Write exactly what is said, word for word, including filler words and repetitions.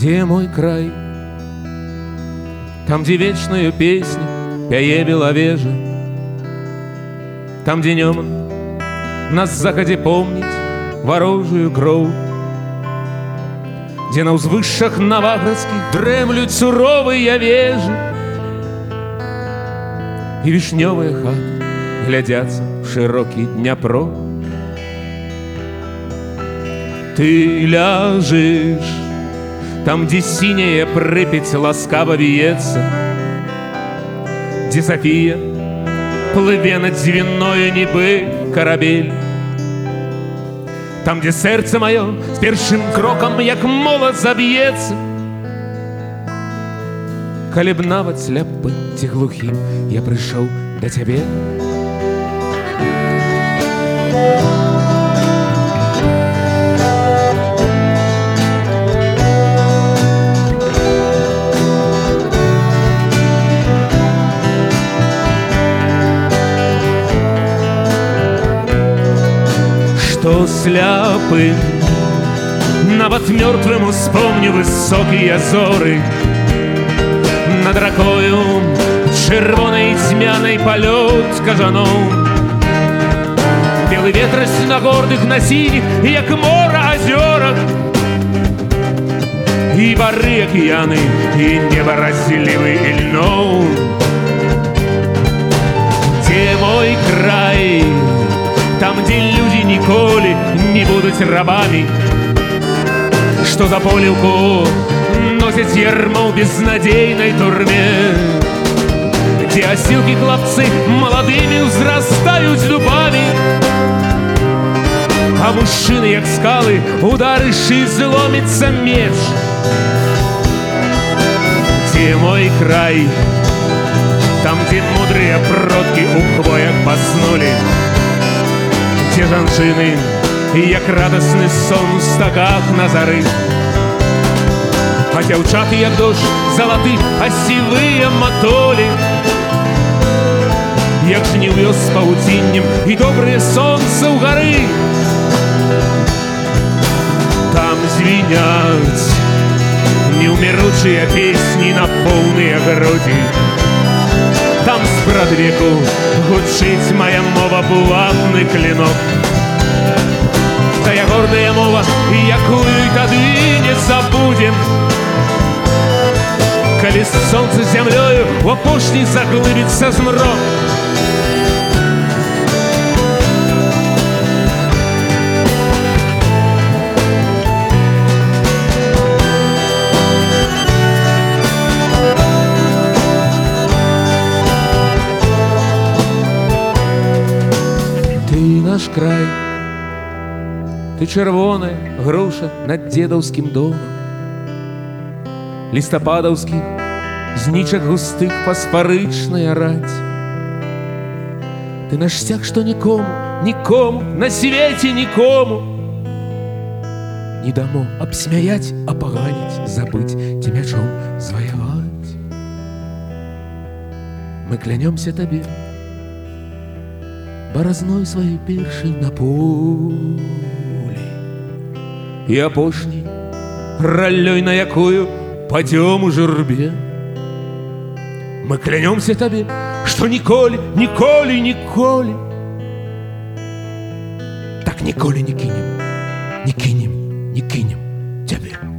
Где мой край? Там, где вечную песню пяе беловежа, там, где нёман на заходе помнить ворожую кроў, где на узвышшах наваградских дремлют суровые вежи, и вишневые хаты глядятся в широкий Дняпро. Ты ляжешь там, где синяя Припять ласкаво виется, где София плыве над звенною небы корабель, там, где сердце мое с першим кроком, як молот, заб'ецца. Калі б нават сляпым ці глухім я прыйшоў да цябе. Что сляпым нават мёртвым успомню высокие зоры над ракою чырвонай цьмянай палёт кажаноў, белы ветрасць на гордых, на сініх, як мора азёрах, і бары акіяны, і неба разлівы ільноў. Где мой край? Там, где люди ніколі не будут рабами, что за полівку носят ярмо в безнадейной турме, где осилки хлопцы молодыми взрастают дубами, а мужчины, як скалы, ударыши зломится меч. Где мой край? Там, где мудрые продки у хвоях поснули, где жанчыны, як радостный сон у стаках на зары, а дзяўчаты, як дождь залаты, а сівыя матолі, як жніўё з павуціннем і добрые сонца ў гары. Там звіняць неўміручыя песні на поўныя грудзі, там спрадвеку гучыць моя мова булатны клинок. Тая гордая мова, якую і тады не забудем, калі солнце з зямлёю у апошні заглыбіцца змрок. Наш край, ты чырвоная груша над дзедаўскім домам, лістападаўскіх знічак густых фасфарычная раць. Ты наш сцяг, што нікому, нікому на свеце нікому не дамо абсмяяць, апаганіць, забыць ці мячом зваяваць. Мы клянёмся табе баразной сваёй першай на полі і апошняй раллёй, на якую падзём у журбе. Мы клянёмся табе, што ніколі, ніколі, ніколі так ніколі не кінем, не кінем, не кінем цябе.